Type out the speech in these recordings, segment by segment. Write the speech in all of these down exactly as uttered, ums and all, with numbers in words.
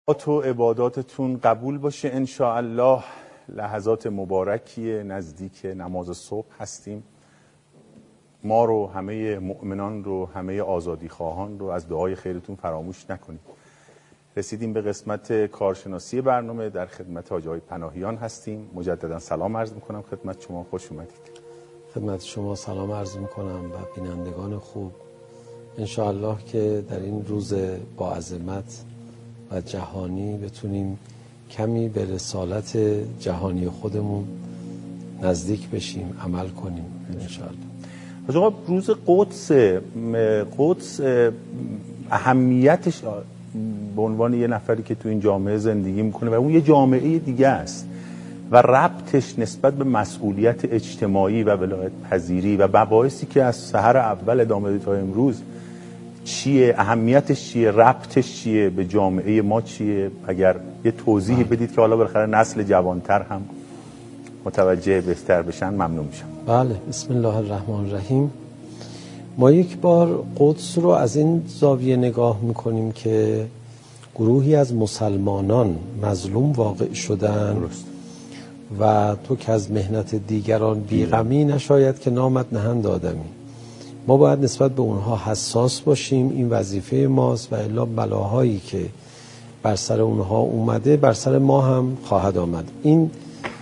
تو عباداتتون قبول باشه انشاءالله. لحظات مبارکی نزدیک نماز صبح هستیم. ما رو، همه مؤمنان رو، همه آزادی خواهان رو از دعای خیرتون فراموش نکنید. رسیدیم به قسمت کارشناسی برنامه. در خدمت حاجی پناهیان هستیم. مجددا سلام عرض میکنم خدمت شما. خوش اومدید. خدمت شما سلام عرض میکنم و بینندگان خوب. انشاءالله که در این روز با عظمت و جهانی بتونیم کمی به رسالت جهانی خودمون نزدیک بشیم، عمل کنیم انشاءالله. آقا روز قدس، قدس اهمیتش به عنوان یه نفری که تو این جامعه زندگی میکنه و اون یه جامعه دیگه است و ربطش نسبت به مسئولیت اجتماعی و ولایت پذیری و مباحثی که از سحر اول ادامه تا امروز چیه، اهمیتش چیه، ربطش چیه به جامعه ما چیه؟ اگر یه توضیحی بدید که حالا بالاخره نسل جوانتر هم متوجه بهتر بشن ممنون میشم. بله، بسم الله الرحمن الرحیم. ما یک بار قدس رو از این زاویه نگاه میکنیم که گروهی از مسلمانان مظلوم واقع شدن درست. و تو که از مهنت دیگران بیغمی نشاید که نامت نهند آدمی. ما باید نسبت به اونها حساس باشیم، این وظیفه ماست و الا بلاهایی که بر سر اونها اومده بر سر ما هم خواهد آمد. این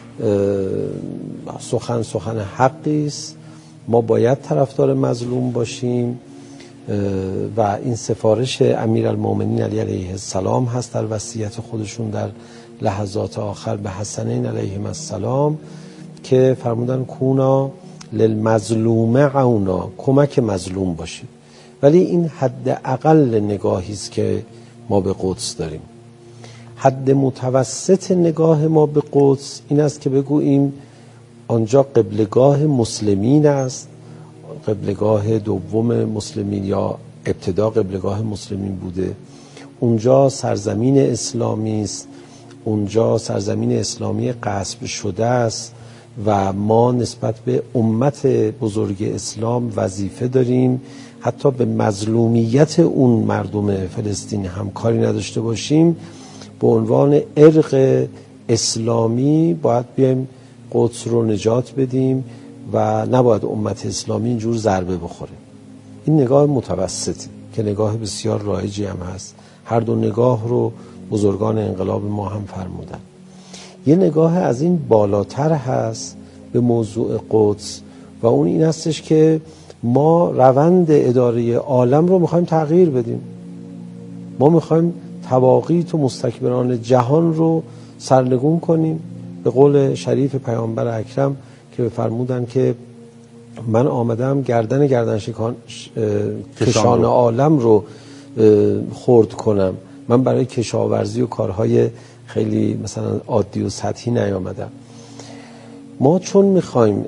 سخن سخن حقی است. ما باید طرفدار مظلوم باشیم و این سفارش امیرالمومنین علی علیه السلام هست در وصیت خودشون در لحظات آخر به حسنین علیهم السلام که فرمودن کونا للمظلوم عونا، کمک مظلوم باشید. ولی این حد اقل نگاهی است که ما به قدس داریم. حد متوسط نگاه ما به قدس این است که بگوییم آنجا قبلگاه مسلمین است، قبلگاه دوم مسلمین یا ابتدا قبلگاه مسلمین بوده. اونجا سرزمین اسلامی است، اونجا سرزمین اسلامی غصب شده است و ما نسبت به امت بزرگ اسلام وظیفه داریم. حتی به مظلومیت اون مردم فلسطین هم کاری نداشته باشیم، به عنوان ارق اسلامی باید بیایم قدس رو نجات بدیم و نباید امت اسلامی اینجور ضربه بخوره. این نگاه متوسطی که نگاه بسیار رایجی هم هست. هر دو نگاه رو بزرگان انقلاب ما هم فرمودن. یه نگاه از این بالاتر هست به موضوع قدس و اون این هستش که ما روند اداره عالم رو میخوایم تغییر بدیم. ما میخوایم تواقیت و مستکبران جهان رو سرنگون کنیم. به قول شریف پیامبر اکرم که فرمودن که من آمدم گردن گردن شکان کشان عالم رو خرد کنم. من برای کشاورزی و کارهای خیلی مثلا عادی و سطحی نیامدم. ما چون میخوایم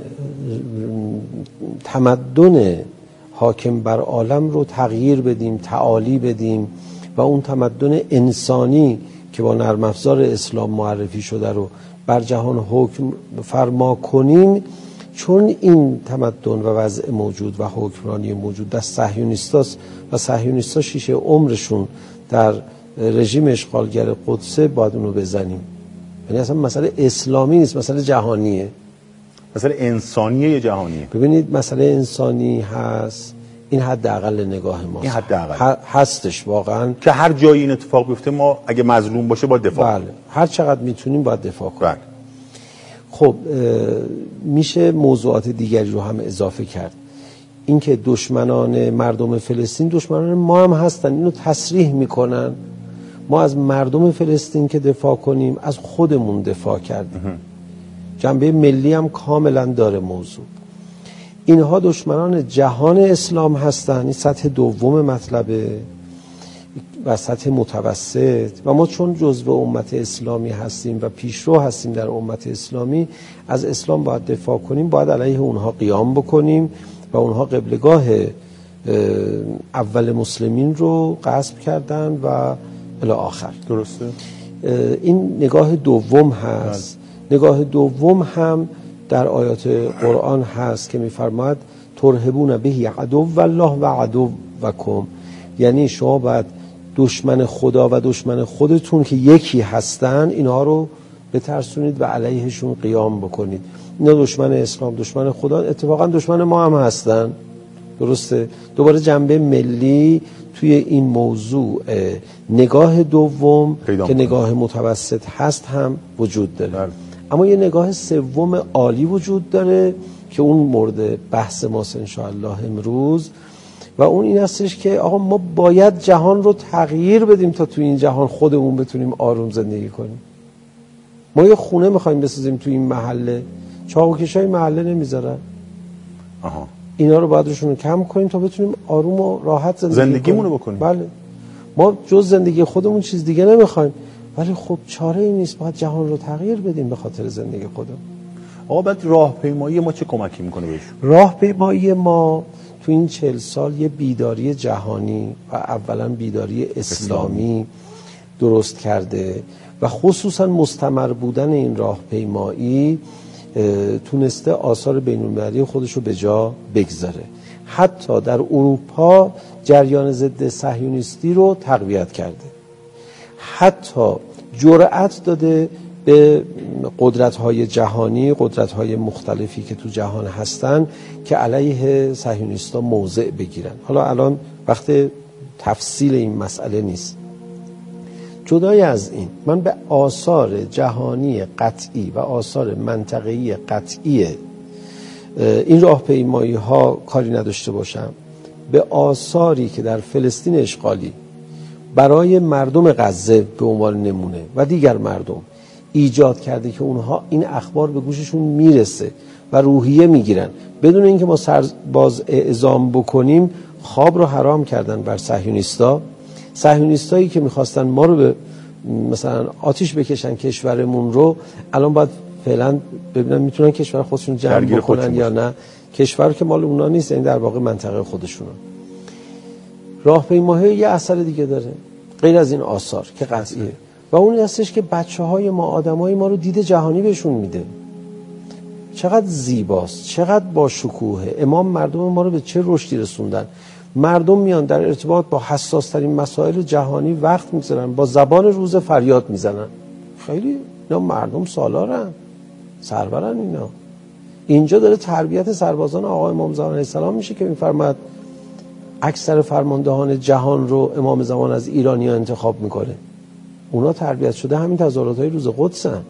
تمدن حاکم بر عالم رو تغییر بدیم، تعالی بدیم و اون تمدن انسانی که با نرم افزار اسلام معرفی شده رو بر جهان حکم فرما کنیم، چون این تمدن و وضع موجود و حکمرانی موجود دست صهیونیستاست و صهیونیستا شیشه عمرشون در رژیم اشغالگر قدسه، باید اونو بزنیم. یعنی اصلا مسئله اسلامی نیست، مسئله جهانیه، مسئله انسانیه جهانیه. ببینید مسئله انسانی هست. این حداقل نگاه ماست. این حداقل هستش واقعا که هر جایی این اتفاق بیفته ما اگه مظلوم باشه باید دفاع بله. هر چقدر میتونیم باید دفاع کنیم. بله. خب میشه موضوعات دیگری رو هم اضافه کرد. اینکه دشمنان مردم فلسطین دشمنان ما هم هستن، اینو تصریح میکنن. ما از مردم فلسطین که دفاع کنیم از خودمون دفاع کردیم. جنبه ملی هم کاملا داره موضوع. اینها دشمنان جهان اسلام هستن. این سطح دوم مطلبه و سطح متوسط. و ما چون جزو امت اسلامی هستیم و پیشرو هستیم در امت اسلامی، از اسلام باید دفاع کنیم، باید علیه اونها قیام بکنیم و اونها قبلگاه اول مسلمین رو غصب کردن و الی آخر. درسته. این نگاه دوم هست. بله. نگاه دوم هم در آیات قرآن هست که می‌فرماید ترهبون به عدو الله و عدو وکم، یعنی شما باید دشمن خدا و دشمن خودتون که یکی هستن اینها رو بترسونید و علیهشون قیام بکنید. اینا دشمن اسلام، دشمن خدا، اتفاقا دشمن ما هم هستن. درسته؟ دوباره جنبه ملی توی این موضوع نگاه دوم که نگاه متوسط هست هم وجود داره. بله. اما یه نگاه سوم عالی وجود داره که اون مورد بحث ماست انشاءالله امروز و اون این هستش که آقا ما باید جهان رو تغییر بدیم تا توی این جهان خودمون بتونیم آروم زندگی کنیم. ما یه خونه میخوایم بسازیم توی این محله، چاقوکشای محله نمیذارن. آها. اینا رو باید روشون کم کنیم تا بتونیم آروم و راحت زندگی زندگیمون رو بکنیم. بله. ما جز زندگی خودمون چیز دیگه نمیخوایم، ولی خب چاره ای نیست، باید جهان رو تغییر بدیم به خاطر زندگی خودمون. آقا بعد راهپیمایی ما چه کمکی میکنه بهش؟ راهپیمایی ما تو این چهل سال یه بیداری جهانی و اولا بیداری اسلامی درست کرده و خصوصا مستمر بودن این راهپیمایی تونسته آثار بین‌المللی خودش رو به جا بگذاره. حتی در اروپا جریان ضد صهیونیستی رو تقویت کرده، حتی جرأت داده به قدرت‌های جهانی، قدرت‌های مختلفی که تو جهان هستن که علیه صهیونیست‌ها موضع بگیرن. حالا الان وقت تفصیل این مسئله نیست. جدای از این، من به آثار جهانی قطعی و آثار منطقه‌ای قطعی این راهپیمایی‌ها کاری نداشته باشم. به آثاری که در فلسطین اشغالی برای مردم غزه به عنوان نمونه و دیگر مردم ایجاد کرده که اونها این اخبار به گوششون میرسه و روحیه میگیرن، بدون اینکه ما سرباز اعزام بکنیم خواب رو حرام کردن بر صهیونیستا. صهیونیستایی که میخواستن ما رو به مثلا آتیش بکشن کشورمون رو، الان باید فعلا ببینن میتونن کشور خودشون جمع بکنن یا نه. کشور که مال اونا نیست، این در واقع منطقه خودشونه. راهپیمایی یه اثر دیگه داره غیر از این آثار که قطعیه و اون هستش که بچه‌های ما، آدمای ما رو دید جهانی بهشون میده. چقدر زیباست، چقدر با شکوهه. امام مردم ما رو به چه رشدی رسوندن. مردم میان در ارتباط با حساس ترین مسائل جهانی وقت میگذارن، با زبان روز فریاد میزنن. خیلی اینا مردم سالارن، سرورن. اینا اینجا داره تربیت سربازان آقا امام زمان علیه السلام میشه که میفرماد اکثر فرماندهان جهان رو امام زمان از ایرانی‌ها انتخاب میکنه. اونا تربیت شده همین تظاهرات‌های روز قدسن.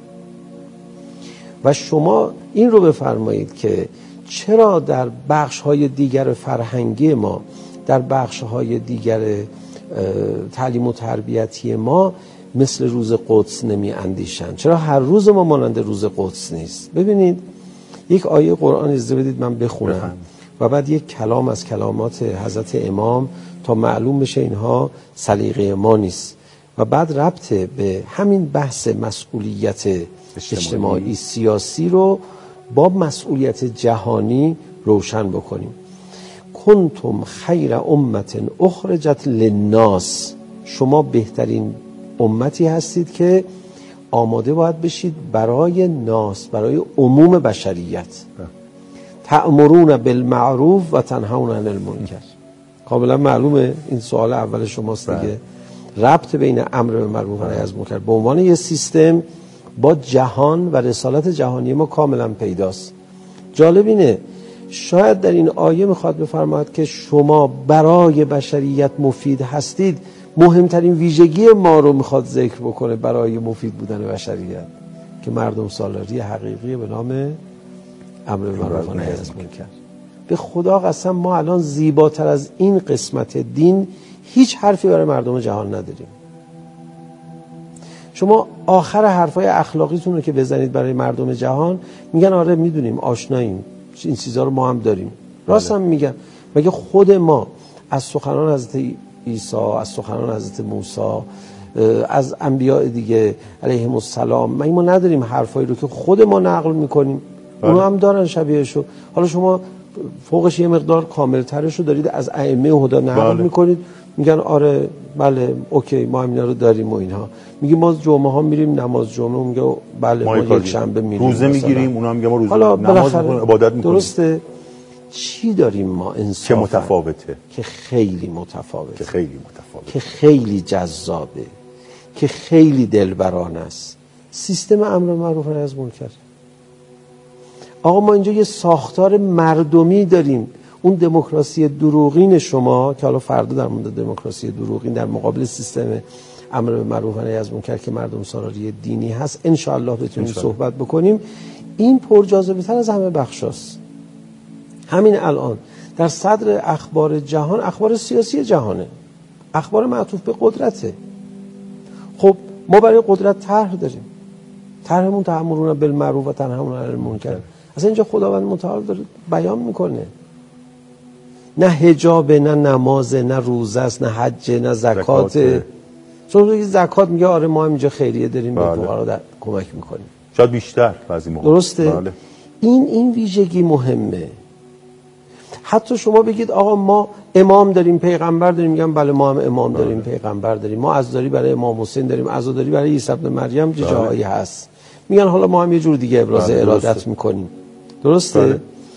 و شما این رو بفرمایید که چرا در بخش‌های دیگر فرهنگی ما، در بخش‌های دیگر تعلیم و تربیتی ما مثل روز قدس نمی اندیشن؟ چرا هر روز ما مانند روز قدس نیست؟ ببینید یک آیه قرآن اجازه بدید من بخونم بفهم. و بعد یک کلام از کلامات حضرت امام تا معلوم بشه اینها سلیقه ما نیست و بعد ربط به همین بحث مسئولیت اجتماعی, اجتماعی سیاسی رو با مسئولیت جهانی روشن بکنیم. کنتم خیر امت اخرجت للناس، شما بهترین امتی هستید که آماده باید بشید برای ناس، برای عموم بشریت. تأمرون بالمعروف و تنهون عن المنکر. کاملا معلومه این سوال اول شماست دیگه. ربط بین امر بالمعروف و نهی از منکر به عنوان یه سیستم با جهان و رسالت جهانی ما کاملا پیداست. جالب اینه شاید در این آیه میخواد بفرماید که شما برای بشریت مفید هستید. مهمترین ویژگی ما رو میخواد ذکر بکنه برای مفید بودن بشریت که مردم سالاری حقیقی به نام امر بالمعروف و نهی از منکر. به خدا قسم ما الان زیباتر از این قسمت دین هیچ حرفی برای مردم جهان نداریم. شما آخر حرفای اخلاقیتون رو که بزنید برای مردم جهان میگن آره میدونیم آشناییم این چیزا رو ما هم داریم. راست هم میگن. مگه خود ما از سخنان حضرت عیسی، از سخنان حضرت موسی، از انبیاء دیگه علیهم السلام مگه ما نداریم حرفایی رو که خود ما نقل میکنیم؟ اونا هم دارن شبیهشو. حالا شما فوقش یه مقدار کاملترش رو دارید از ائمه هدا نقل بله. میکنید، میگن آره بله اوکی ما هم اینا رو داریم و اینها. میگیم ما جمعه ها میریم نماز جمعه، میگه بله ما, ما یک شنبه میریم روزه میگیریم، اونا میگن ما روزه نماز میکنیم عبادت میکنیم. درسته. چی داریم ما انصافا که متفاوته، که خیلی متفاوته، که خیلی متفاوته، که خیلی جذابه، که خیلی دلبران است؟ سیستم امر معروف و نهی از منکر. آقا ما اینجا یه ساختار مردمی داریم. اون دموکراسی دروغین شما که حالا فردا در مورد دموکراسی دروغین در مقابل سیستم امر به معروف و نهی از منکر که مردم سالاری دینی هست ان شاء الله بتونیم صحبت بکنیم، این پرجاذبه تر از همه بخشاست. همین الان در صدر اخبار جهان اخبار سیاسی جهانه، اخبار معطوف به قدرته. خب ما برای قدرت طرح داریم، طرحمون تأمرون بالمعروف و تنهون عن المنکر. اصلا اینجا خداوند متعال داره بیان میکنه، نه حجاب، نه نماز، نه روزه است، نه حج، نه زکات. چون روی زکات میگه آره ما هم اینجا خیریه داریم به فقرا در کمک میکنیم، شاید بیشتر بعضی موقع. درسته؟ بله. این این ویژگی مهمه. حتی شما بگید آقا ما امام داریم پیغمبر داریم، میگم بله ما هم امام داریم بله. پیغمبر داریم، ما عزاداری برای امام حسین داریم، عزاداری برای عیسی ابن مریم چه جاهایی هست. میگن حالا ما هم یه جور دیگه ابراز بله. ارادت میکنیم. درسته؟ بله.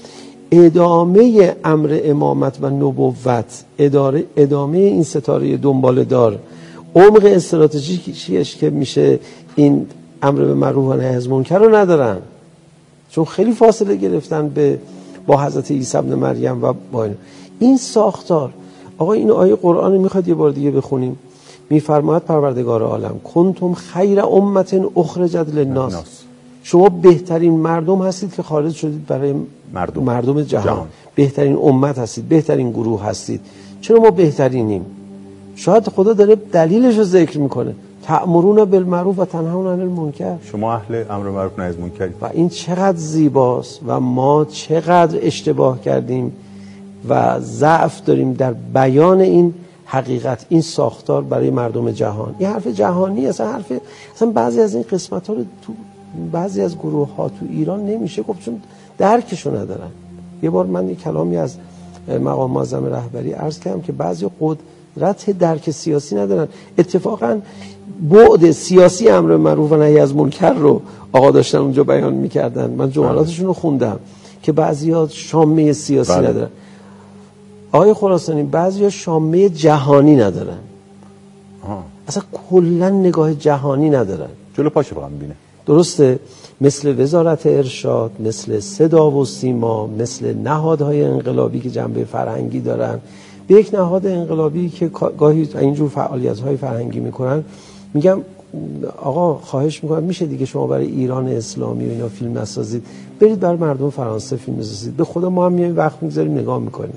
ادامه امر امامت و نبوت، اداره ادامه این ستاره دنباله دار، عمق استراتژیکیش که میشه این امر به معروف و نهی از منکر رو ندارن، چون خیلی فاصله گرفتن به با حضرت عیسی ابن مریم و با این این ساختار. آقا این آیه قرآن میخواد یه بار دیگه بخونیم. میفرماید پروردگار عالم کنتم خیر امت اخرجت للناس، شما بهترین مردم هستید که خارج شدید برای مردم, مردم جهان. جهان بهترین امت هستید، بهترین گروه هستید. چرا ما بهترینیم؟ شاید خدا داره دلیلش رو ذکر میکنه، تأمرون بالمعروف و تنهون عن المنکر، شما اهل امر معروف نهی از منکر. و این چقدر زیباست و ما چقدر اشتباه کردیم و ضعف داریم در بیان این حقیقت، این ساختار برای مردم جهان. این حرف جهانی اصلا حرف اصلا بعضی از این قسمت ها رو تو بعضی از گروه ها تو ایران نمیشه گفت چون درکشو ندارن. یه بار من یک کلامی از مقام معظم رهبری عرض کردم که بعضی قدرت درک سیاسی ندارن. اتفاقا بعد سیاسی امر معروف و نهی از منکر رو آقا داشتن اونجا بیان میکردن، من جملاتشون رو خوندم که بعضیا شامه سیاسی بله. ندارن. آقای خراسانی بعضیا شامه جهانی ندارن، آه. اصلا کلا نگاه جهانی ندارن، جلو پاشه فقط میبینه. درسته؟ مثل وزارت ارشاد، مثل صدا و سیما، مثل نهادهای انقلابی که جنبه فرهنگی دارن. به یک نهاد انقلابی که گاهی اینجور فعالیت‌های فرهنگی میکنن میگم آقا خواهش میکنم میشه دیگه شما برای ایران اسلامی و اینا فیلم نسازید، برید برای مردم فرانسه فیلم بسازید. به خدا ما هم میایم وقت میگذاریم نگاه میکنیم.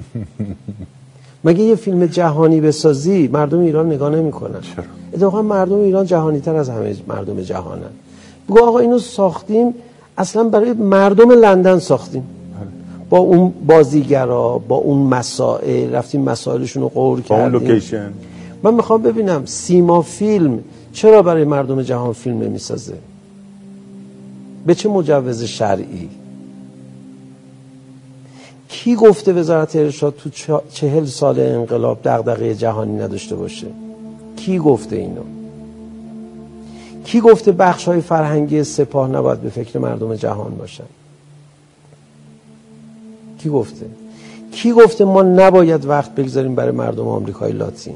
مگه یه فیلم جهانی بسازی مردم ایران نگاه نمیکنن؟ اتفاقا مردم ایران جهانی تر از همه مردم جهانن. بگو آقا اینو ساختیم اصلا برای مردم لندن ساختیم، با اون بازیگرا، با اون مسائل رفتیم مسائلشون رو قور کردیم، با اون لوکیشن. من میخوام ببینم سیما فیلم چرا برای مردم جهان فیلم نمیسازه؟ به چه مجوز شرعی؟ کی گفته وزارت ارشاد تو چهل سال انقلاب دغدغه جهانی نداشته باشه؟ کی گفته اینو؟ کی گفته بخش‌های فرهنگی سپاه نباید به فکر مردم جهان باشن؟ کی گفته؟ کی گفته ما نباید وقت بگذاریم برای مردم آمریکای لاتین؟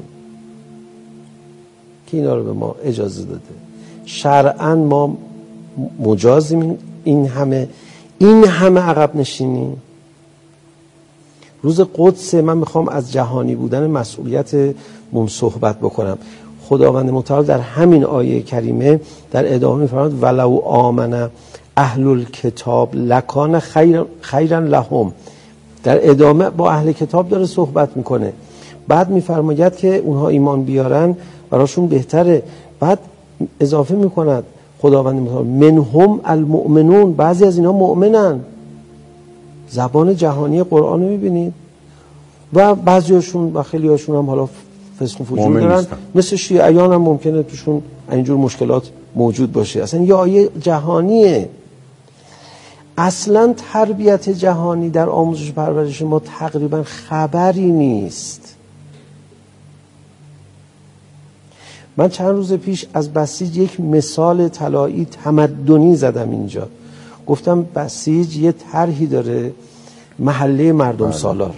کی اینا رو به ما اجازه داده؟ شرعاً ما مجازیم این همه این همه عقب نشینی؟ روز قدس من میخوام از جهانی بودن مسئولیت مون صحبت بکنم. خداوند متعال در همین آیه کریمه در ادامه میفرماید ولو آمن اهل الکتاب لکان خیر خیرا لهم. در ادامه با اهل کتاب داره صحبت میکنه، بعد میفرماید که اونها ایمان بیارن براشون بهتره. بعد اضافه میکند خداوند متعال منهم المؤمنون، بعضی از اینا مؤمنن. زبان جهانی قرآن رو میبینید و بعضیاشون و خیلی هاشون هم حالا فسق و فجور دارن، مثل شیعیان هم ممکنه توشون اینجور مشکلات موجود باشه. اصلا یه آیه جهانیه. اصلا تربیت جهانی در آموزش پرورش ما تقریبا خبری نیست. من چند روز پیش از بسیج یک مثال طلایی تمدنی زدم اینجا. گفتم بسیج یه طرحی داره محله مردم بله. سالار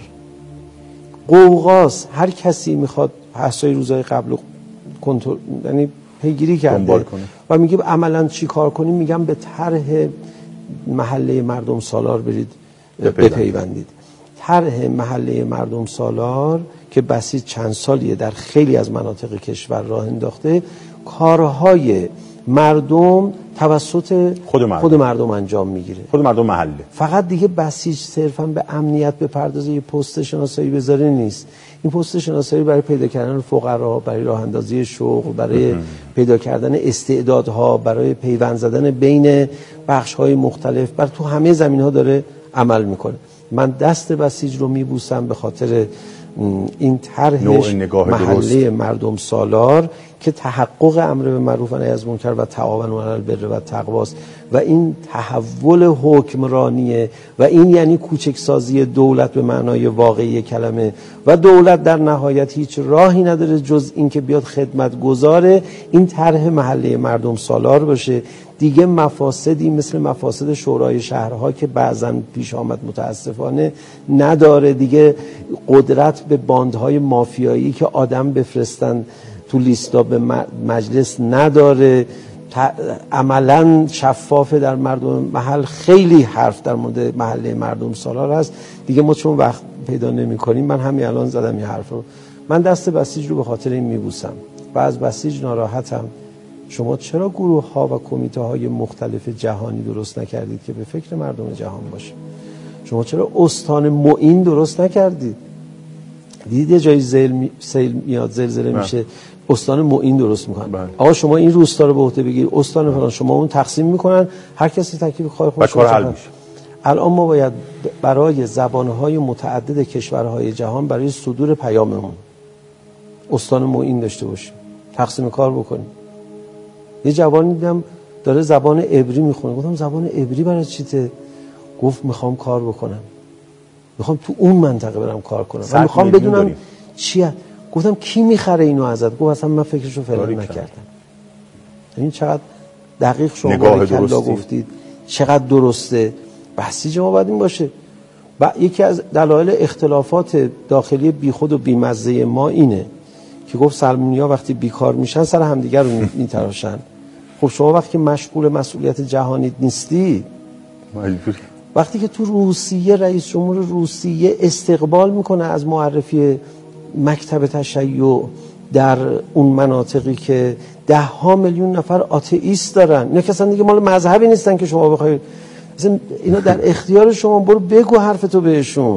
قوقاس، هر کسی میخواد حسای روزهای قبل کنترل یعنی پیگیری کرده و میگه عملا چی کار کنیم، میگم به طرح محله مردم سالار برید بپیوندید. طرح محله مردم سالار که بسیج چند سالیه در خیلی از مناطق کشور راه انداخته، کارهای مردم توسط خود مردم, خود مردم انجام میگیره، خود مردم محله. فقط دیگه بسیج صرفا به امنیت بپردازه، یه پست شناسایی بذاره نیست. این پست شناسایی برای پیدا کردن فقرا، برای راه اندازی شغل، برای ام. پیدا کردن استعدادها، برای پیوند زدن بین بخش‌های مختلف، بر تو همه زمین‌ها داره عمل میکنه. من دست بسیج رو میبوسم به خاطر این طرحش محله درست. مردم سالار که تحقق امر به معروف و نهی از منکر و تعاون علی البر و تقوا است و این تحول حکمرانیه و این یعنی کوچکسازی دولت به معنای واقعی کلمه و دولت در نهایت هیچ راهی نداره جز این که بیاد خدمتگزار این طرح محله مردم سالار باشه. دیگه مفاسدی مثل مفاسد شورای شهرها که بعضا پیش آمد متاسفانه نداره، دیگه قدرت به باندهای مافیایی که آدم بفرستن تو لیستا به مجلس نداره، عملا شفافه در مردم محل. خیلی حرف در مورد محله مردم سالار هست دیگه، ما چون وقت پیدا نمی کنیم من همین الان زدم این حرف رو. من دست بسیج رو به خاطر این میبوسم و از بسیج ناراحتم. شما چرا گروه ها و کمیته های مختلف جهانی درست نکردید که به فکر مردم جهان باشه؟ شما چرا استان معین درست نکردید؟ دیدید یه جایی زیل می... سیل میاد، زلزله میشه، استان معین درست میکنن. بله. آقا شما این روستا رو به عهده بگیر، استان فلان، شما اون تقسیم میکنن، هر کسی تکلیف کار خودش رو حل میشه. الان ما باید برای زبانهای متعدد کشورهای جهان برای صدور پیاممون استان معین داشته باشیم، تقسیم کار بکنیم. یه جوانی دیدم داره زبان عبری میخونه، گفتم زبان عبری برای چیته؟ گفت میخوام کار بکنم، میخوام تو اون منطقه برم کار کنم و میخوام بدونم چیه. گفتم کی میخره اینو ازت؟ گفت اصلا من فکرشو فعلا نکردم. این چقدر دقیق شما کلا گفتید، چقدر درسته. بسیج ما باید این باشه. و یکی از دلایل اختلافات داخلی بیخود و بیمزه ما اینه که گفت سلمونیا وقتی بیکار میشن سر همدیگر رو میتراشن. خب شما وقتی مشغول مسئولیت جهانی نیستی، مجبوری. وقتی که تو روسیه رئیس جمهور روسیه استقبال میکنه از معرفی مکتب تشیع در اون مناطقی که ده ها میلیون نفر آتئیست دارن، اینا کسان دیگه مال مذهبی نیستن که شما بخواید مثلا اینا در اختیار شما، برو بگو حرفتو بهشون.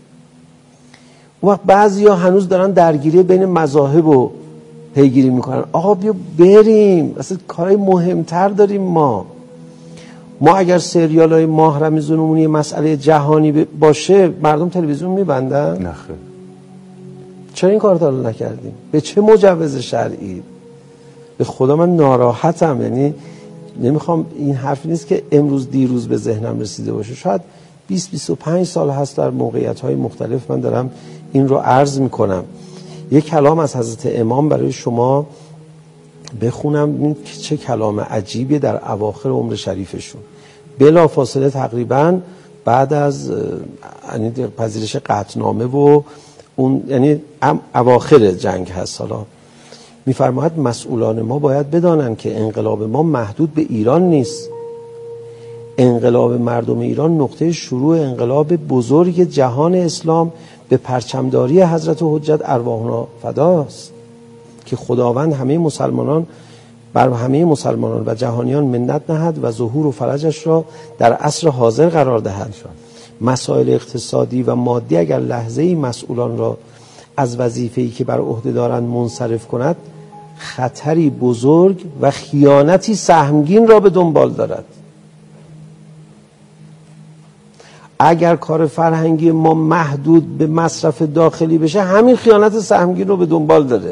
اون وقت بعضیا هنوز دارن درگیری بین مذاهب و پیگیری میکنن. آقا بیا بریم، اصلا کارهای مهمتر داریم ما. ما اگر سریال های ماه رمضانمون یه مسئله جهانی باشه مردم تلویزیون میبندن؟ نه خیر. چرا این کار رو نکردیم؟ به چه مجوز شرعی؟ به خدا من ناراحتم. یعنی نمیخوام، این حرفی نیست که امروز دیروز به ذهنم رسیده باشه، شاید بیست بیست و پنج سال هست در موقعیت های مختلف من دارم این رو عرض میکنم. یک کلام از حضرت امام برای شما بخونم، این چه کلام عجیبی در اواخر عمر شریفشون، بلا فاصله تقریبا بعد از یعنی پذیرش قطعنامه و اون یعنی اواخر جنگ هست. حالا میفرماید مسئولان ما باید بدانن که انقلاب ما محدود به ایران نیست. انقلاب مردم ایران نقطه شروع انقلاب بزرگ جهان اسلام به پرچمداری حضرت حجت ارواحنا فداست که خداوند همه مسلمانان بر همه مسلمانان و جهانیان منت نهد و ظهور و فرجش را در عصر حاضر قرار دهد. مسائل اقتصادی و مادی اگر لحظه‌ای مسئولان را از وظیفه‌ای که بر عهده دارند منصرف کند، خطری بزرگ و خیانتی سهمگین را به دنبال دارد. اگر کار فرهنگی ما محدود به مصرف داخلی بشه، همین خیانت سهمگین رو به دنبال داره.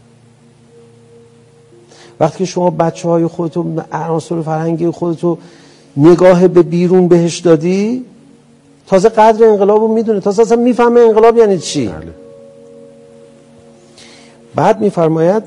وقتی که شما بچه های خودتو، عناصر فرهنگی خودتو نگاه به بیرون بهش دادی، تازه قدر انقلاب رو میدونه، تازه اصلا میفهمه انقلاب یعنی چی. بله. بعد میفرماید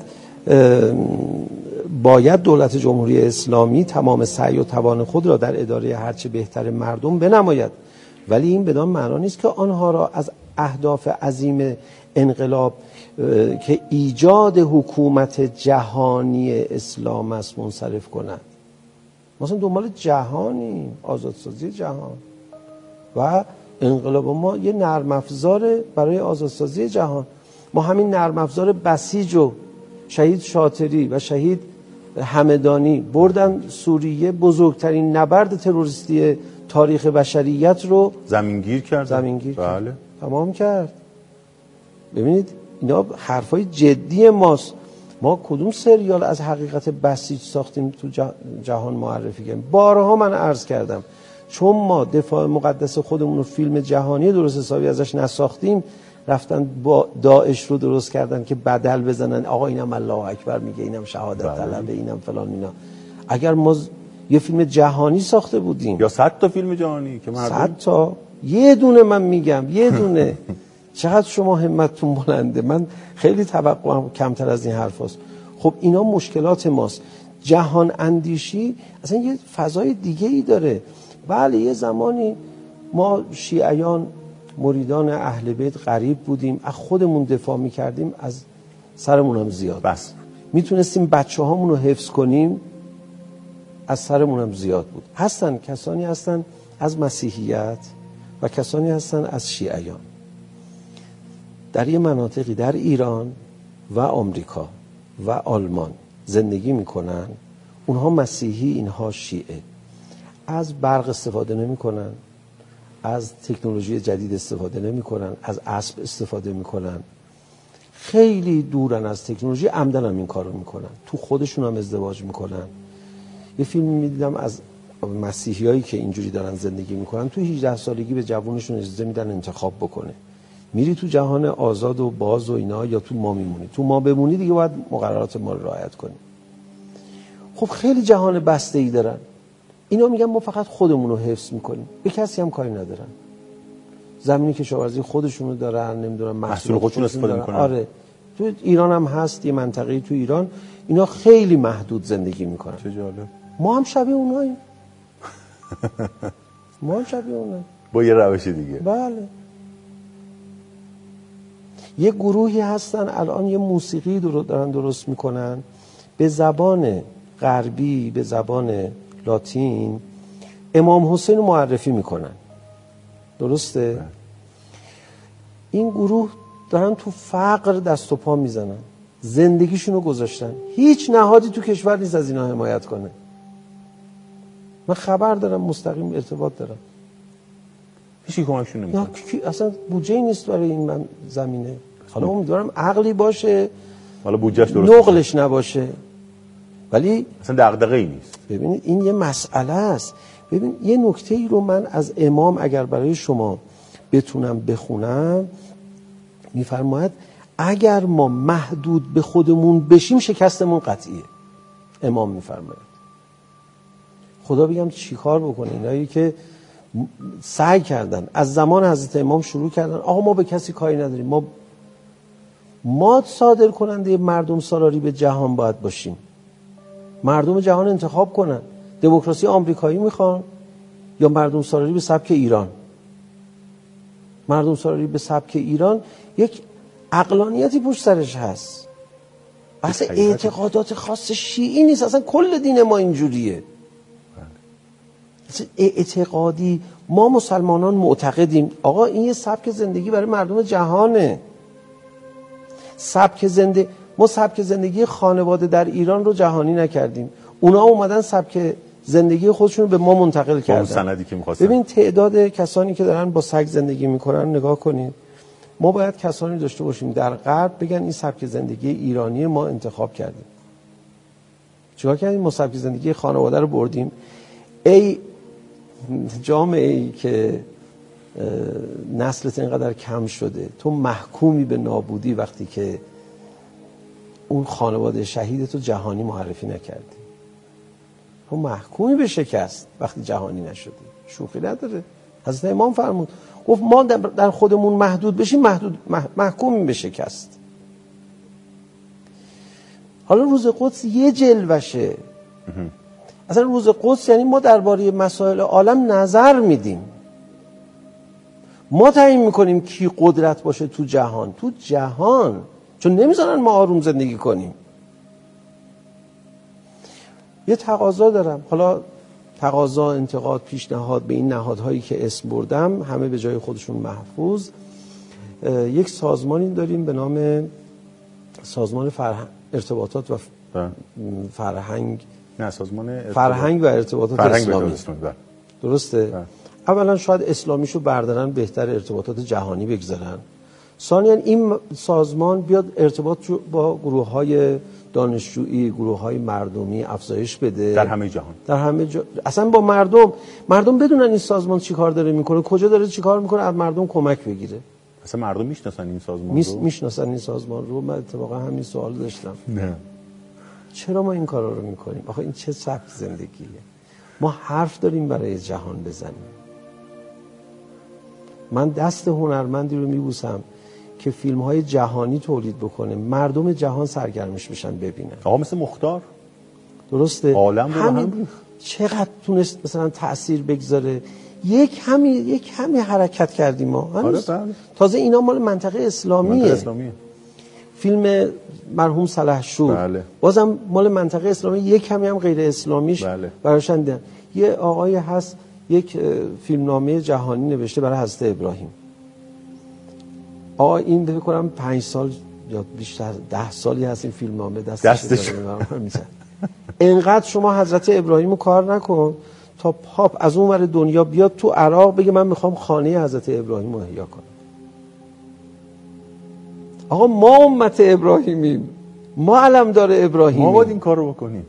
باید دولت جمهوری اسلامی تمام سعی و توان خود را در اداره هرچه بهتر مردم بنماید ولی این بدان معنا نیست که آنها را از اهداف عظیم انقلاب که ایجاد حکومت جهانی اسلام است منصرف کنند. مثلا دنبال جهانی، آزادسازی جهان و انقلاب ما یه نرم افزار برای آزادسازی جهان. ما همین نرم افزار بسیج و شهید شاطری و شهید همدانی بردن سوریه، بزرگترین نبرد تروریستی تاریخ بشریت رو زمینگیر کرد. زمینگیر بله. کرد. تمام کرد. ببینید اینا حرفای جدی ماست. ما کدوم سریال از حقیقت بسیج ساختیم تو جهان معرفی کردیم؟ بارها من عرض کردم چون ما دفاع مقدس خودمون رو فیلم جهانی درست حسابی ازش نساختیم، رفتن با داعش رو درست کردن که بدل بزنن. آقا اینم الله اکبر میگه، اینم شهادت طلبه، اینم فلان اینا. اگر ما یه فیلم جهانی ساخته بودیم یا صد تا فیلم جهانی که مردم صد تا، یه دونه من میگم یه دونه چقدر شما همتتون بلنده. من خیلی توقعم کمتر از این حرف هست. خب اینا مشکلات ماست. جهان اندیشی اصلا یه فضای دیگه ای داره. بله یه زمانی ما شیعیان مریدان اهل بیت غریب بودیم، از خودمون دفاع میکردیم، از سرمون هم زیاد بس میتونستیم بچه هامون رو حفظ کنیم، از سرمون هم زیاد بود. هستن کسانی هستن از مسیحیت و کسانی هستن از شیعیان در یه مناطقی در ایران و آمریکا و آلمان زندگی میکنن. اونها مسیحی، اینها شیعه. از برق استفاده نمیکنن، از تکنولوژی جدید استفاده نمیکنن، از اسب استفاده میکنن، خیلی دورن از تکنولوژی. عمدن هم این کارو میکنن، تو خودشون هم ازدواج میکنن. یه فیلم میدیدم از مسیحیایی که اینجوری دارن زندگی میکنن، تو هجده سالگی به جوونشون اجازه میدن انتخاب بکنه. میری تو جهان آزاد و باز و اینا، یا تو ما میمونی. تو ما بمونی دیگه باید مقررات ما رو رعایت کنی. خب خیلی جهان بسته ای دارن. اینا میگن ما فقط خودمون رو حفظ میکنیم، به کسی هم کاری ندارن. زمینی کشاورزی خودشونو دارن، نمیدونم محصول خودشون استفاده میکنن. آره تو ایران هم هست یه منطقه‌ای تو ایران اینا خیلی محدود زندگی میکنن. چه جالب. ما هم شبیه اوناییم. ما هم شبیه اوناییم با یه روش دیگه. بله. یه گروهی هستن الان یه موسیقی درو دارن درست میکنن به زبان غربی، به زبان لاتین، امام حسین رو معرفی میکنن. درسته؟ بله. این گروه دارن تو فقر دست و پا میزنن، زندگیشون رو گذاشتن، هیچ نهادی تو کشور نیست از اینا حمایت کنه. من خبر دارم، مستقیم ارتباط دارم. هیچی کمکشون نمیکنه. اصلا بودجه نیست برای این من زمینه. حالا امیدوارم عقلی باشه، حالا بودجهش درست نقلش نباشه، ولی اصلا دغدغه‌ای نیست. ببینید این یه مسئله است. ببین یه نکته ای رو من از امام اگر برای شما بتونم بخونم، میفرماید اگر ما محدود به خودمون بشیم شکستمون قطعیه. امام میفرماید. خدا بگم چی کار بکنه اینایی که سعی کردن از زمان حضرت امام شروع کردن آقا ما به کسی کاری نداریم، ما ما صادر کننده مردم سالاری به جهان باید باشیم، مردم جهان انتخاب کنن دموکراسی آمریکایی میخوان یا مردم سالاری به سبک ایران. مردم سالاری به سبک ایران یک عقلانیتی پشت سرش هست، اصلا اعتقادات خاص شیعی نیست، اصلا کل دین ما اینجوریه. اعتقادی ما مسلمانان معتقدیم آقا این یه سبک زندگی برای مردم جهانه. سبک زندگی ما سبک زندگی خانواده در ایران رو جهانی نکردیم، اونا اومدن سبک زندگی خودشون رو به ما منتقل کردن. اون سندی که می‌خواستن. ببین تعداد کسانی که دارن با سگ زندگی میکنن نگاه کنید. ما باید کسانی داشته باشیم در غرب بگن این سبک زندگی ایرانی ما انتخاب کردیم. چیکار کردیم؟ ما سبک زندگی خانواده رو بردیم. ای جامعه ای که نسلت اینقدر کم شده، تو محکومی به نابودی وقتی که اون خانواده شهیدتو جهانی معرفی نکردی. تو محکومی به شکست وقتی جهانی نشدی. شوخی نداره. حضرت امام فرمود گفت ما در خودمون محدود بشیم محدود محکومی به شکست. حالا روز قدس یه جلوشه. اصلا روز قدس یعنی ما درباره مسائل عالم نظر میدیم. ما تعیین میکنیم کی قدرت باشه تو جهان، تو جهان، چون نمیذارن ما آروم زندگی کنیم. یه تقاضا دارم، حالا تقاضا، انتقاد، پیشنهاد به این نهادهایی که اسم بردم همه به جای خودشون محفوظ. یک سازمانی داریم به نام سازمان فرهنگ ارتباطات و فرهنگ نه سازمان ارتباط... فرهنگ و ارتباطات فرهنگ اسلامی. اسلامی. درسته؟ بله. اولا شاید اسلامیشو بردارن، بهتر ارتباطات جهانی بگذارن. ثانیاً این سازمان بیاد ارتباط با گروه‌های دانشجویی، گروه‌های مردمی افزایش بده در همه جهان، در همه جا... اصلا با مردم مردم بدونن این سازمان چی کار داره میکنه، کجا داره چی کار میکنه، از مردم کمک بگیره. اصلا مردم میشناسن این سازمان میس... رو؟ میشناسن این سازمان رو. من اتفاقا همین سوال داشتم. نه چرا ما این کارا رو میکنیم؟ آخه این چه سبک زندگیه؟ ما حرف داریم برای جهان بزنیم. من دست هنرمندی رو میبوسم که فیلم های جهانی تولید بکنه، مردم جهان سرگرمش بشن ببینن. آقا مثل مختار، درسته؟ عالم رو همین هم چقدر تونست مثلا تأثیر بگذاره. یک همی یک همی حرکت کردیم ما. آره تازه اینا مال منطقه اسلامیه. منطقه اسلامیه. فیلم مرحوم سلحشور بله. بازم مال منطقه اسلامی، یک کمی هم غیر اسلامیش بله. براشون دیدن. یه آقای هست یک فیلمنامه جهانی نوشته برای حضرت ابراهیم. آقا این فکر کنم پنج سال یا بیشتر ده سالی هست این فیلمنامه دستش, دستش. میزن. انقدر شما حضرت ابراهیم رو کار نکن تا پاپ از اون ور دنیا بیاد تو عراق بگه من میخوام خانه حضرت ابراهیم رو احیا کنم. آقا ما امت ابراهیمیم، ما علمدار ابراهیمیم، ما باید این کار رو بکنیم.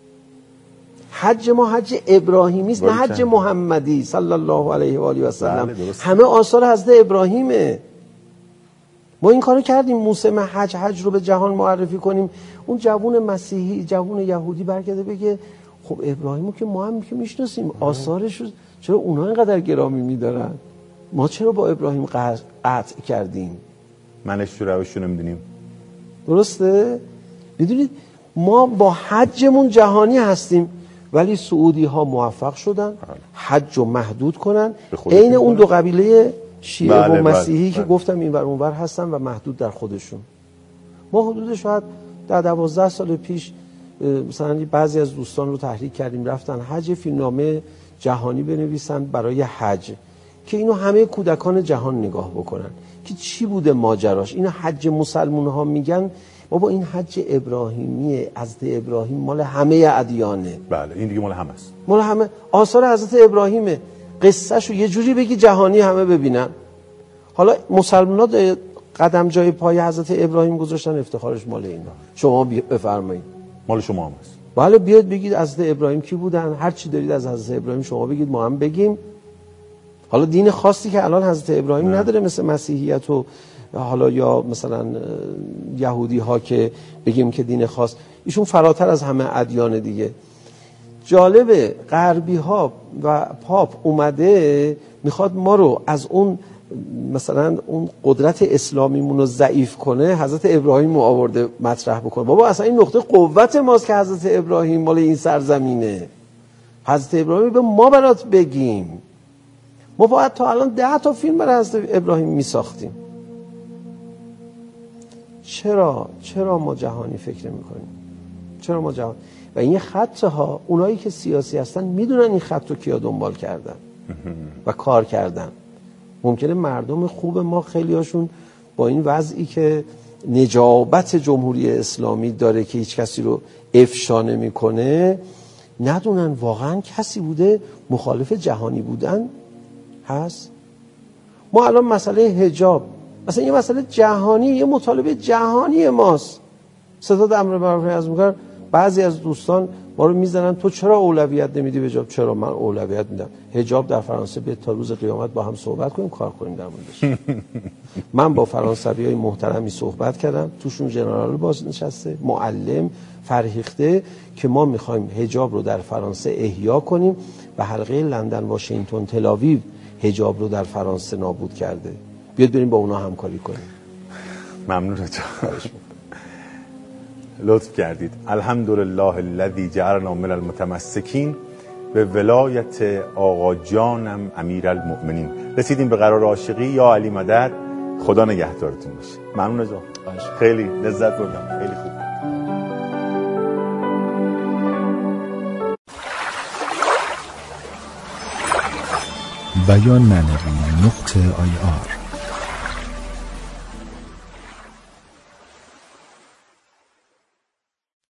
حج ما حج ابراهیمی است، نه حج محمدی صلی الله علیه و آله و سلم. همه آثار حضرت ابراهیمه. ما این کارو کردیم موسم حج حج رو به جهان معرفی کنیم. اون جوون مسیحی، جوون یهودی برگرده بگه خب ابراهیمو که ما هم که میشناسیم، آثارش رو چرا اونا اینقدر گرامی میدارن؟ ما چرا با ابراهیم قطع کردیم؟ منش تو روششو نمیدونیم. درسته؟ میدونید ما با حجمون جهانی هستیم، ولی سعودی ها موفق شدن حج رو محدود کنن، عین اون دو قبیله شیعه بله و مسیحی بله که بله. گفتم این ور اون ور هستن و محدود در خودشون. ما حدود شاید در دوازده سال پیش مثلا بعضی از دوستان رو تحریک کردیم رفتن حج فیلمنامه جهانی بنویسن برای حج که اینو همه کودکان جهان نگاه بکنن که چی بوده ماجراش. اینو حج مسلمان ها میگن بابا این حج ابراهیمیه، حضرت ابراهیم مال همه ادیانه. بله این دیگه مال همه است، مال همه. آثار حضرت ابراهیمه، قصهشو یه جوری بگی جهانی همه ببینن. حالا مسلمان‌ها قدم جای پای حضرت ابراهیم گذاشتن، افتخارش مال اینا. شما بفرمایید مال شما هم است. بله بیاد بگید حضرت ابراهیم کی بودن، هر چی دارید از حضرت ابراهیم شما بگید ما هم بگیم. حالا دین خاصی که الان حضرت ابراهیم نه. نداره مثل مسیحیت و حالا یا مثلا یهودی ها که بگیم که دین خاص، ایشون فراتر از همه ادیان دیگه. جالبه غربی ها و پاپ اومده میخواد ما رو از اون مثلا اون قدرت اسلامیمون رو ضعیف کنه، حضرت ابراهیم رو آورده مطرح بکنه. بابا اصلا این نقطه قوت ماست که حضرت ابراهیم مال این سرزمینه. حضرت ابراهیم به ما برات بگیم. ما باید تا الان ده تا فیلم برای حضرت ابراهیم میساختیم. چرا چرا ما جهانی فکر میکنیم؟ چرا ما جهان؟ و این خط ها اونایی که سیاسی هستن میدونن این خط رو کیا دنبال کردن و کار کردن. ممکنه مردم خوب ما خیلی هاشون با این وضعی که نجابت جمهوری اسلامی داره که هیچ کسی رو افشا نمیکنه ندونن واقعا کسی بوده مخالف جهانی بودن هست. ما الان مسئله حجاب مثلا یه مسئله جهانی، یه مطالبه جهانی ماست. ستاد امر معروف نهی از منکر بعضی از دوستان ما رو میزنن تو چرا اولویت نمیدی به حجاب؟ چرا من اولویت میدم. حجاب در فرانسه به تا روز قیامت با هم صحبت کنیم کار کنیم در موردش. من با فرانسویای محترمی صحبت کردم، توشون ژنرال باز نشسته، معلم فرهیخته که ما میخوایم حجاب رو در فرانسه احیا کنیم و حلقه لندن واشنگتن تل‌آویو حجاب رو در فرانسه نابود کرده. بیاد بریم با اونا همکاری کنیم. ممنون جان. لطف کردید. الحمدلله الذی جعلنا من المتمسکین به ولایت آقا جانم امیرالمؤمنین. رسیدیم به قرار عاشقی. یا علی مدد. خدا نگهدارتون باشه. ممنون از خیلی لذت بردم. خیلی خوب. بیان معنوی نقطه آی آر